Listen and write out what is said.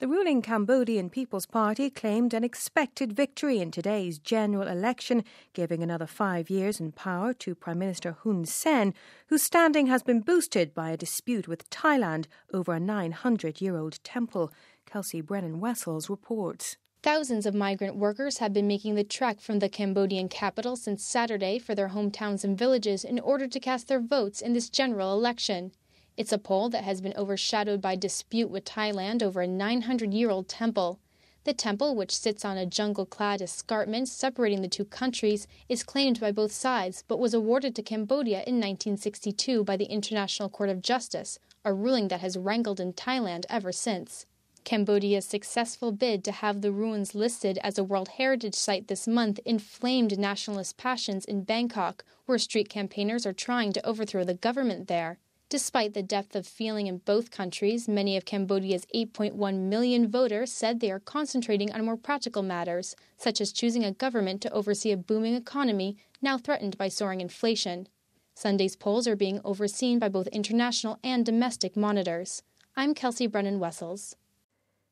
The ruling Cambodian People's Party claimed an expected victory in today's general election, giving another 5 years in power to Prime Minister Hun Sen, whose standing has been boosted by a dispute with Thailand over a 900-year-old temple. Kelsey Brennan-Wessels reports. Thousands of migrant workers have been making the trek from the Cambodian capital since Saturday for their hometowns and villages in order to cast their votes in this general election. It's a poll that has been overshadowed by dispute with Thailand over a 900-year-old temple. The temple, which sits on a jungle-clad escarpment separating the two countries, is claimed by both sides but was awarded to Cambodia in 1962 by the International Court of Justice, a ruling that has wrangled in Thailand ever since. Cambodia's successful bid to have the ruins listed as a World Heritage Site this month inflamed nationalist passions in Bangkok, where street campaigners are trying to overthrow the government there. Despite the depth of feeling in both countries, many of Cambodia's 8.1 million voters said they are concentrating on more practical matters, such as choosing a government to oversee a booming economy now threatened by soaring inflation. Sunday's polls are being overseen by both international and domestic monitors. I'm Kelsey Brennan-Wessels.